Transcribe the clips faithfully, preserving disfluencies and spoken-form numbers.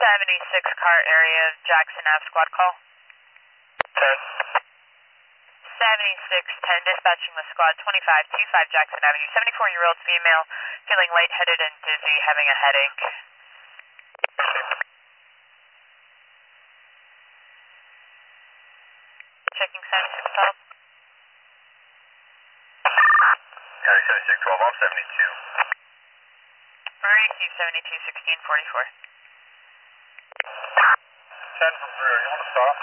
seventy-six car area, Jackson Ave squad call. ten. seventy-six ten, dispatching the squad, twenty-five twenty-five Jackson Avenue, seventy-four-year-old female, feeling lightheaded and dizzy, having a headache. Checking seventy-six twelve. County seventy-six twelve, off seventy-two. Receive seventy-two sixteen forty-four. ten from three, you want to stop?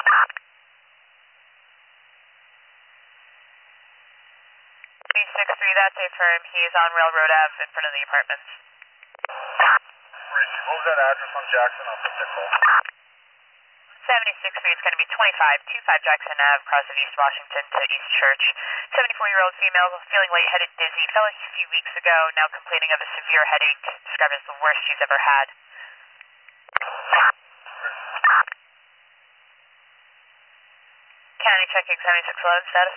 six three, that's a firm. He is on Railroad Ave in front of the apartments. Receive, what was that address on Jackson? I'll put that call. seventy-six three, it's going to be twenty-five twenty-five Jackson Ave, across of East Washington to East Church. seventy-four-year-old female, feeling lightheaded, dizzy, fell a few weeks ago, now complaining of a severe headache, described as the worst she's ever had. County checking seventy-six eleven status.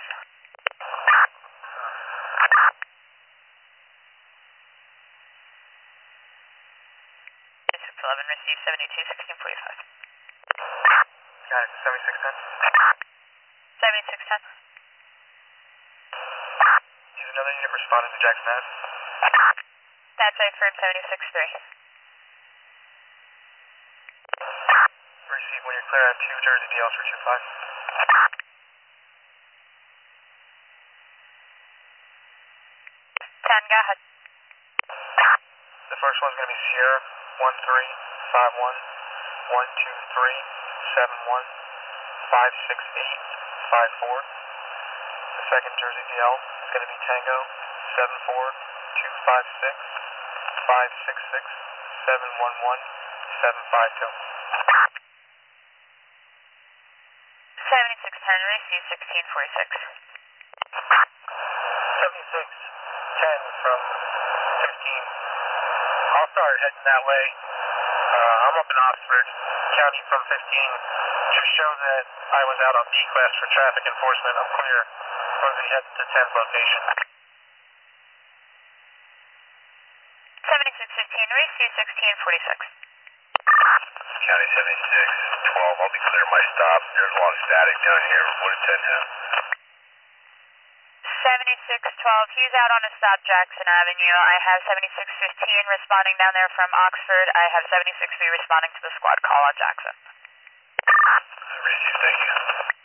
seventy-six eleven, receive seventy-two sixteen forty-five. County seventy-six ten. seventy-six ten. Is another unit responding to Jackson Ave? That's a firm seventy-six three. Receive, when you're clear at two Jersey D L for two five. ten, go ahead. The first one's going to be Sierra one three five one one two three seven one five six eight five four. The second Jersey D L is going to be Tango seven four two five six five six six seven one one seven five two. seventy-six ten, receive sixteen forty-six. seventy-six ten from fifteen. I'll start heading that way. Uh, I'm up in Oxford County from fifteen. Just show that I was out on B class for traffic enforcement. I'm clear. As we head to ten's location. seventy-six fifteen, receive sixteen forty-six. County seventy-six twelve, I'll be clear my stop. There's a lot of static down here. What did ten have? seventy-six twelve, he's out on a stop Jackson Avenue. I have seventy-six fifteen responding down there from Oxford. I have seventy-six three responding to the squad call on Jackson. Receive, thank you.